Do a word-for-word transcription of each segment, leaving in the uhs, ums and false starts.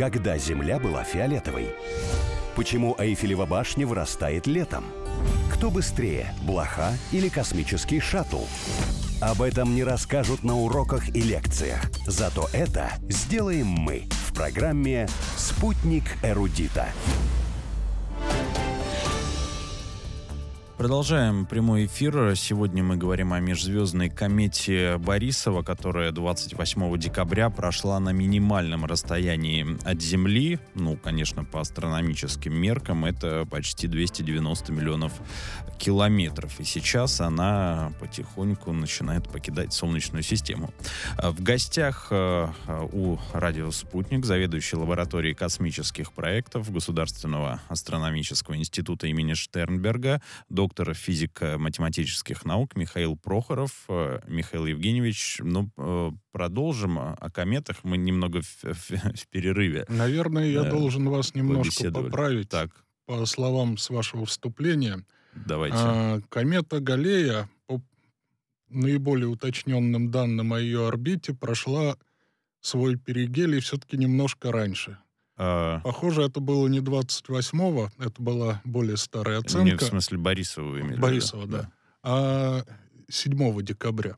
Когда Земля была фиолетовой? Почему Эйфелева башня вырастает летом? Кто быстрее, блоха или космический шаттл? Об этом не расскажут на уроках и лекциях. Зато это сделаем мы в программе «Спутник эрудита». Продолжаем прямой эфир. Сегодня мы говорим о межзвездной комете Борисова, которая двадцать восьмого декабря прошла на минимальном расстоянии от Земли. Ну, конечно, по астрономическим меркам это почти двести девяносто миллионов километров. И сейчас она потихоньку начинает покидать Солнечную систему. В гостях у «Радио Спутник» заведующий лабораторией космических проектов Государственного астрономического института имени Штернберга, доктор доктор физико-математических наук Михаил Прохоров. Михаил Евгеньевич, ну, продолжим о кометах. Мы немного в, в, в перерыве. Наверное, я э, должен вас немножко поправить. Так. По словам с вашего вступления. Давайте. А, комета Галлея, по наиболее уточненным данным о ее орбите, прошла свой перигелий все-таки немножко раньше. Похоже, это было не двадцать восьмого, это была более старая оценка. Не в смысле Борисова вы имели? Борисова, да. да. А седьмого декабря.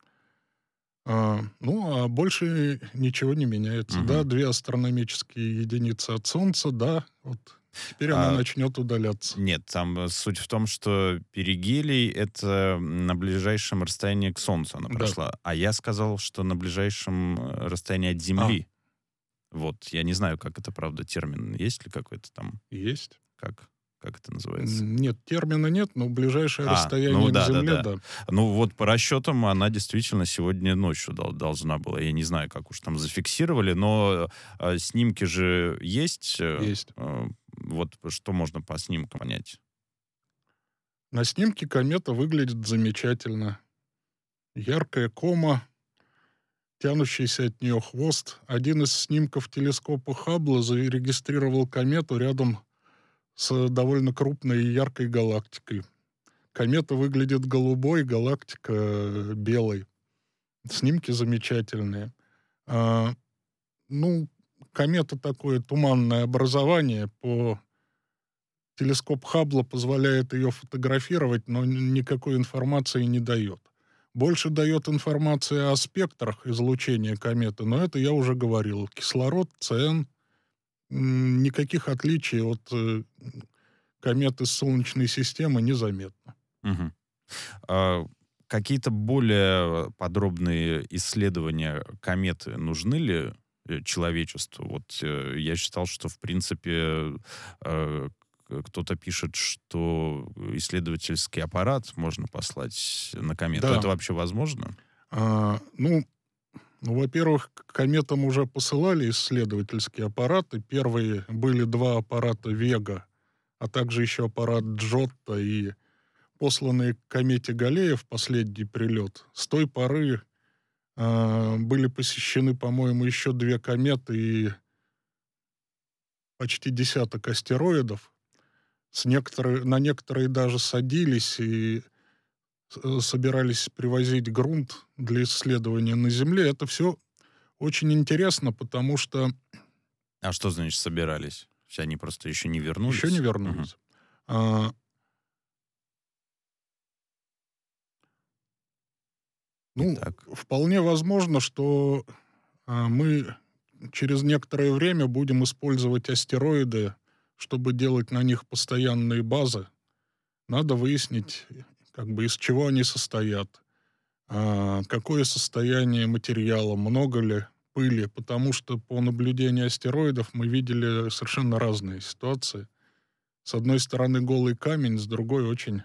А, ну, а больше ничего не меняется. Угу. Да, две астрономические единицы от Солнца, да, вот теперь а, она начнет удаляться. Нет, там суть в том, что перигелий — это на ближайшем расстоянии к Солнцу она прошла. Да. А я сказал, что на ближайшем расстоянии от Земли. А. Вот, я не знаю, как это, правда, термин. Есть ли какой-то там? Есть. Как? Как это называется? Нет, термина нет, но ближайшее а, расстояние ну, да, к Земле, да, да. да. Ну, вот по расчетам она действительно сегодня ночью дол- должна была. Я не знаю, как уж там зафиксировали, но э, снимки же есть. Есть. Э, вот что можно по снимкам понять? На снимке комета выглядит замечательно. Яркая кома, тянущийся от нее хвост. Один из снимков телескопа Хаббла зарегистрировал комету рядом с довольно крупной и яркой галактикой. Комета выглядит голубой, галактика белой. Снимки замечательные. А, ну, комета такое туманное образование. По... Телескоп Хаббла позволяет ее фотографировать, но никакой информации не дает. Больше дает информации о спектрах излучения кометы, но это я уже говорил. Кислород, ЦН, никаких отличий от э, комет из Солнечной системы незаметно. Угу. А какие-то более подробные исследования кометы нужны ли человечеству? Вот э, я считал, что в принципе э, кто-то пишет, что исследовательский аппарат можно послать на комету. Да. Это вообще возможно? А, ну, ну, во-первых, к кометам уже посылали исследовательские аппараты. Первые были два аппарата «Вега», а также еще аппарат «Джотто», и посланные к комете Галлея в последний прилет. С той поры а, были посещены, по-моему, еще две кометы и почти десяток астероидов. С некоторые, на некоторые даже садились и собирались привозить грунт для исследования на Земле. Это все очень интересно, потому что... А что значит собирались? Они просто еще не вернулись? Еще не вернулись. Угу. А... Ну, Итак. Вполне возможно, что а, мы через некоторое время будем использовать астероиды, чтобы делать на них постоянные базы. Надо выяснить, как бы, из чего они состоят, а, какое состояние материала, много ли пыли, потому что по наблюдению астероидов мы видели совершенно разные ситуации. С одной стороны голый камень, с другой очень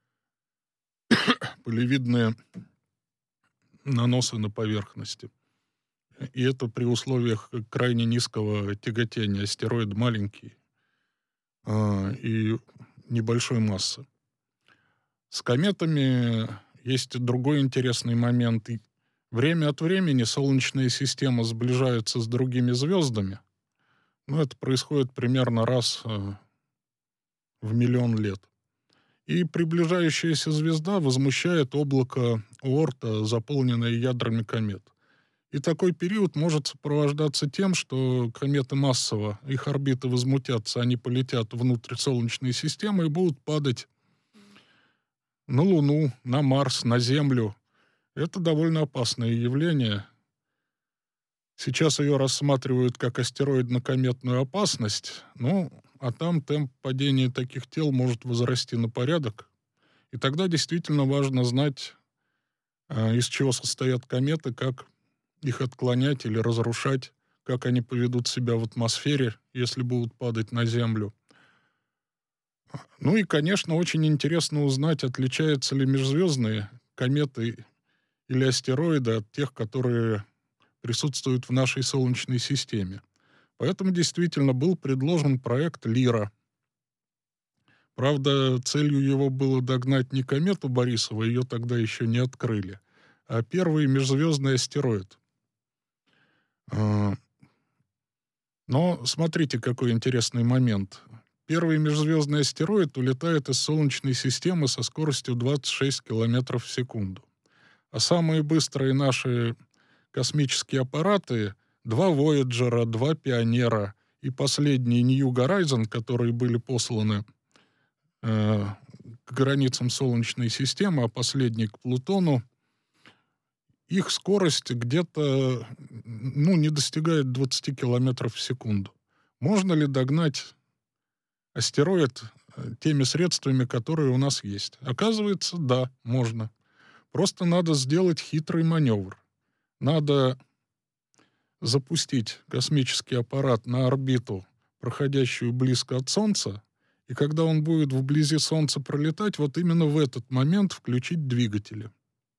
пылевидные наносы на поверхности. И это при условиях крайне низкого тяготения. Астероид маленький а, и небольшой массы. С кометами есть другой интересный момент. И время от времени Солнечная система сближается с другими звездами. Ну, это происходит примерно раз э, в миллион лет. И приближающаяся звезда возмущает облако Оорта, заполненное ядрами комет. И такой период может сопровождаться тем, что кометы массово, их орбиты возмутятся, они полетят внутрь Солнечной системы и будут падать на Луну, на Марс, на Землю. Это довольно опасное явление. Сейчас ее рассматривают как астероидно-кометную опасность, ну, а там темп падения таких тел может возрасти на порядок. И тогда действительно важно знать, э, из чего состоят кометы, как их отклонять или разрушать, как они поведут себя в атмосфере, если будут падать на Землю. Ну и, конечно, очень интересно узнать, отличаются ли межзвездные кометы или астероиды от тех, которые присутствуют в нашей Солнечной системе. Поэтому действительно был предложен проект Лира. Правда, целью его было догнать не комету Борисова, ее тогда еще не открыли, а первый межзвездный астероид. А, Но смотрите, какой интересный момент. Первый межзвездный астероид улетает из Солнечной системы со скоростью двадцать шесть километров в секунду. А самые быстрые наши космические аппараты, два Вояджера, два Пионера и последний Нью Горайзен, которые были посланы э, к границам Солнечной системы, а последний к Плутону, их скорость где-то, ну, не достигает двадцать километров в секунду. Можно ли догнать астероид э, теми средствами, которые у нас есть? Оказывается, да, можно. Просто надо сделать хитрый маневр. Надо запустить космический аппарат на орбиту, проходящую близко от Солнца, и когда он будет вблизи Солнца пролетать, вот именно в этот момент включить двигатели.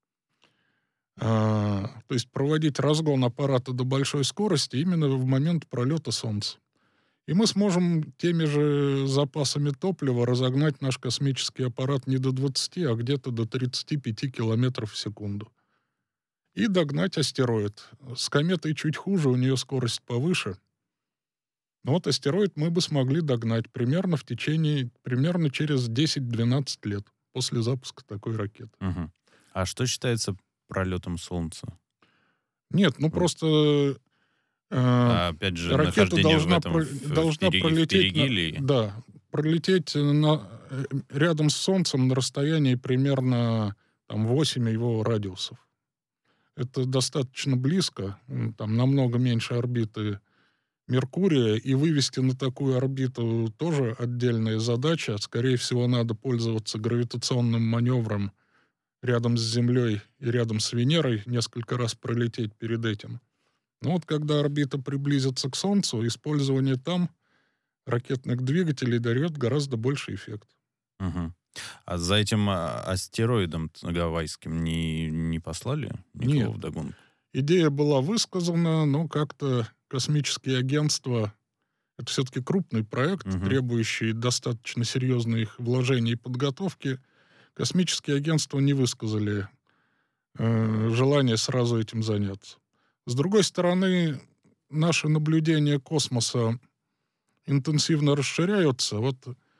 А, то есть проводить разгон аппарата до большой скорости именно в момент пролета Солнца. И мы сможем теми же запасами топлива разогнать наш космический аппарат не до двадцати, а где-то до тридцати пяти километров в секунду. И догнать астероид. С кометой чуть хуже, у нее скорость повыше. Но вот астероид мы бы смогли догнать примерно в течение, примерно через десять-двенадцать лет после запуска такой ракеты. Мгм. А что считается пролетом Солнца? Нет, ну М. просто э, А, опять же, ракета нахождение в должна, этом про- в- в должна периге- в пролететь, на- перигелии? да, пролететь на, э, рядом с Солнцем на расстоянии примерно там, восемь его радиусов. Это достаточно близко, м, там намного меньше орбиты Меркурия, и вывести на такую орбиту тоже отдельная задача. Скорее всего, надо пользоваться гравитационным маневром рядом с Землей и рядом с Венерой, несколько раз пролететь перед этим. Но вот когда орбита приблизится к Солнцу, использование там ракетных двигателей дает гораздо больший эффект. Мгм. А за этим а, астероидом гавайским не, не послали никого Нет. вдогонку? Идея была высказана, но как-то космические агентства — это все-таки крупный проект, Мгм. требующий достаточно серьезных вложений и подготовки. Космические агентства не высказали э, желание сразу этим заняться. С другой стороны, наши наблюдения космоса интенсивно расширяются. Вот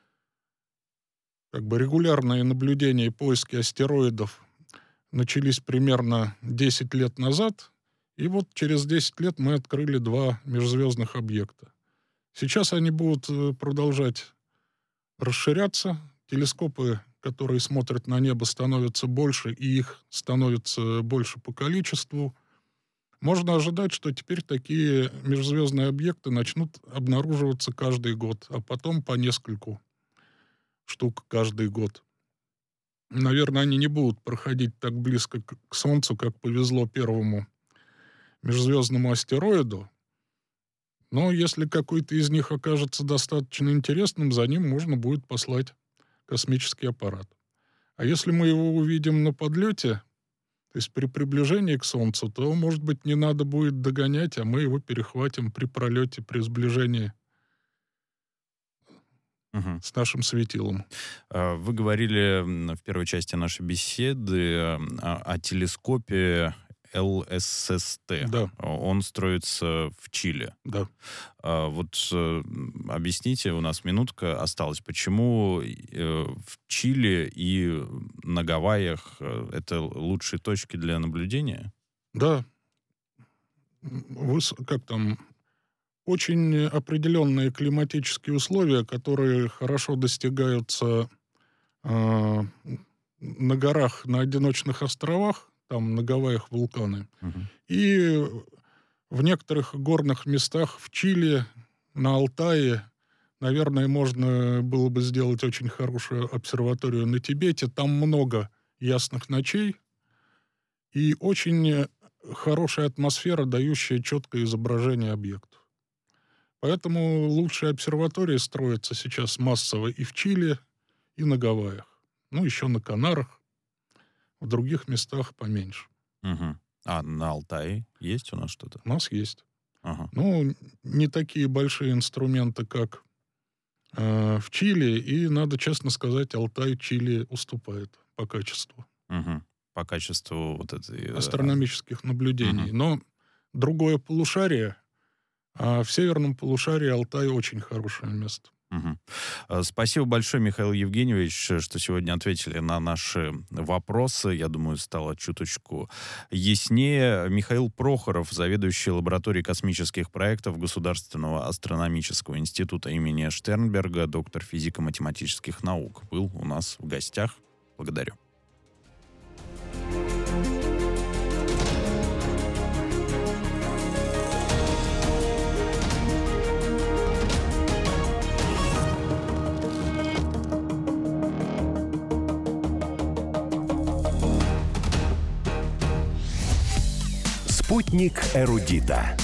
как бы регулярные наблюдения и поиски астероидов начались примерно десять лет назад, и вот через десять лет мы открыли два межзвездных объекта. Сейчас они будут э, продолжать расширяться. Телескопы, которые смотрят на небо, становятся больше, и их становится больше по количеству. Можно ожидать, что теперь такие межзвездные объекты начнут обнаруживаться каждый год, а потом по нескольку штук каждый год. Наверное, они не будут проходить так близко к к Солнцу, как повезло первому межзвездному астероиду. Но если какой-то из них окажется достаточно интересным, за ним можно будет послать космический аппарат. А если мы его увидим на подлете, то есть при приближении к Солнцу, то, может быть, не надо будет догонять, а мы его перехватим при пролете, при сближении Мгм. с нашим светилом. А, Вы говорили м, в первой части нашей беседы м, о, о телескопе эл эс эс тэ. Да, Он строится в Чили. да. А, Вот э, м, объясните, у нас минутка осталась, почему э, в Чили и на Гавайях э, это лучшие точки для наблюдения? Да, выс- как там, очень определенные климатические условия, которые хорошо достигаются а, на горах, на одиночных островах, там на Гавайях вулканы, Мгм. и в некоторых горных местах в Чили, на Алтае, наверное, можно было бы сделать очень хорошую обсерваторию на Тибете. Там много ясных ночей и очень хорошая атмосфера, дающая четкое изображение объектов. Поэтому лучшие обсерватории строятся сейчас массово и в Чили, и на Гавайях. Ну, еще на Канарах, в других местах поменьше. Мгм. А на Алтае есть у нас что-то? У нас есть. Ага. Ну, не такие большие инструменты, как э, в Чили, и, надо честно сказать, Алтай Чили уступает по качеству Мгм. По качеству вот этой... э, астрономических наблюдений. Мгм. Но другое полушарие, а в северном полушарии Алтай очень хорошее место. Мгм. Э, Спасибо большое, Михаил Евгеньевич, э, что сегодня ответили на наши вопросы. Я думаю, стало чуточку яснее. Михаил Прохоров, заведующий лабораторией космических проектов Государственного астрономического института имени Штернберга, доктор физико-математических наук, был у нас в гостях. Благодарю. Спутник эрудита.